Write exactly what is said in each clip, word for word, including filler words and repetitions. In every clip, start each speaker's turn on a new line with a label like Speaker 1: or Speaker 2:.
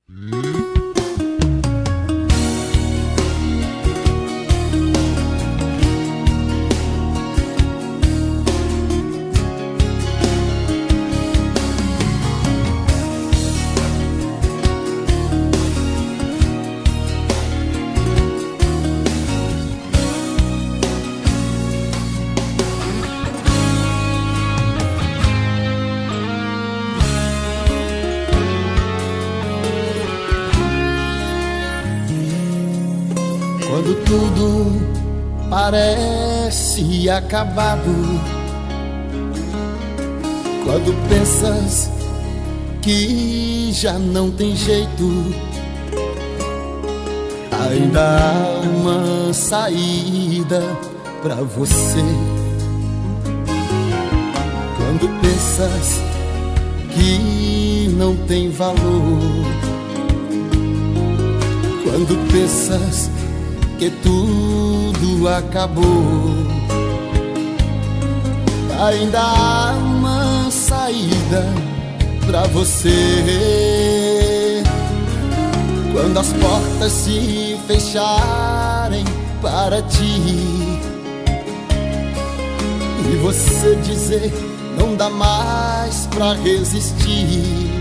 Speaker 1: Quando tudo parece acabado, quando pensas que já não tem jeito, ainda há uma saída pra você. Quando pensas que não tem valor, quando pensas que tudo acabou, ainda há uma saída pra você. Quando as portas se fecharem para ti e você dizer não dá mais pra resistir,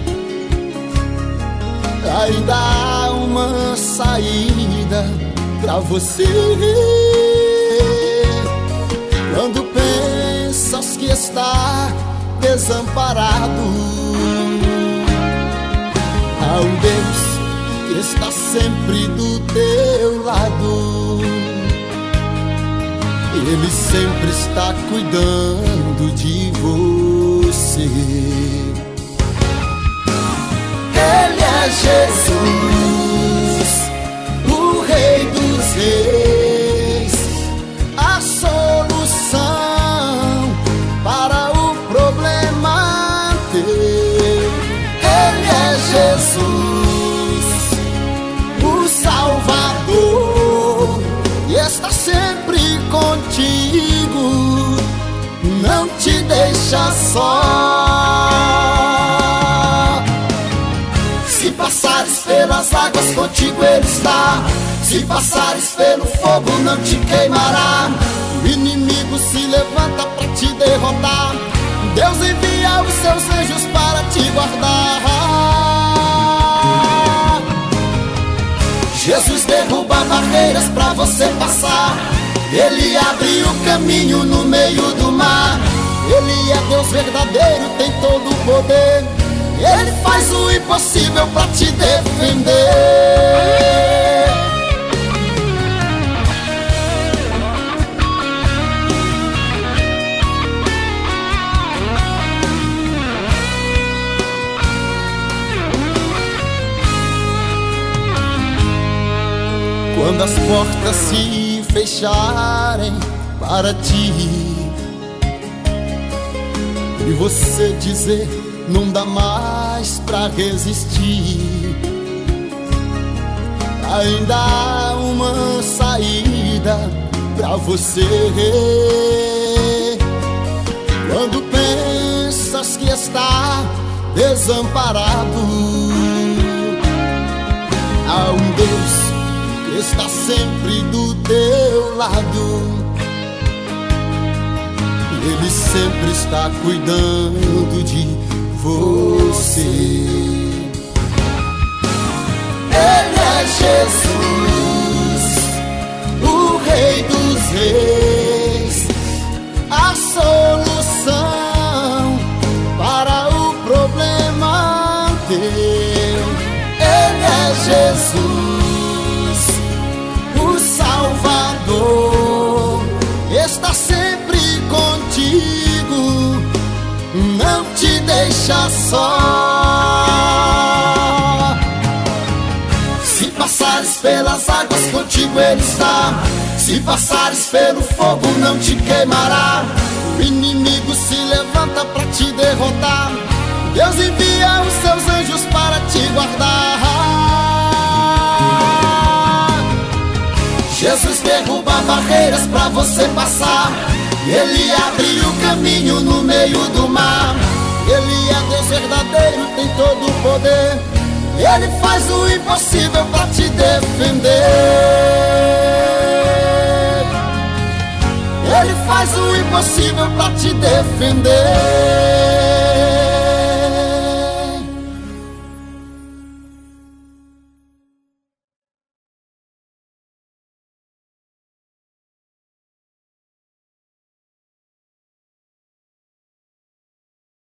Speaker 1: ainda há uma saída pra você. Quando pensas que está desamparado, há um Deus que está sempre do teu lado. Ele sempre está cuidando de você. Ele é Jesus, o Rei dos Reis, a solução para o problema teu. Ele é Jesus, o Salvador, e está sempre contigo, não te deixa só. Se passares pelas águas, contigo Ele está. Se passares pelo fogo, não te queimará. O inimigo se levanta para te derrotar. Deus envia os seus anjos para te guardar. Jesus derruba barreiras para você passar. Ele abre o caminho no meio do mar. Ele é Deus verdadeiro, tem todo o poder. Ele faz o impossível pra te defender. Quando as portas se fecharem para ti e você dizer não dá mais pra resistir, ainda há uma saída pra você. Quando pensas que está desamparado, há um Deus que está sempre do teu lado. Ele sempre está cuidando de você. Ele é Jesus, o Rei dos Reis, a solução para o problema teu. Ele é Jesus, o Salvador, está sempre contigo, não te deixa só. Se passares pelas águas, contigo Ele está. Se passares pelo fogo, não te queimará. O inimigo se levanta para te derrotar. Deus envia os seus anjos para te guardar. Jesus derruba barreiras para você passar. Ele abre o caminho no meio do mar. Ele é Deus verdadeiro, tem todo o poder. Ele faz o impossível pra te defender. Ele faz o impossível pra te defender.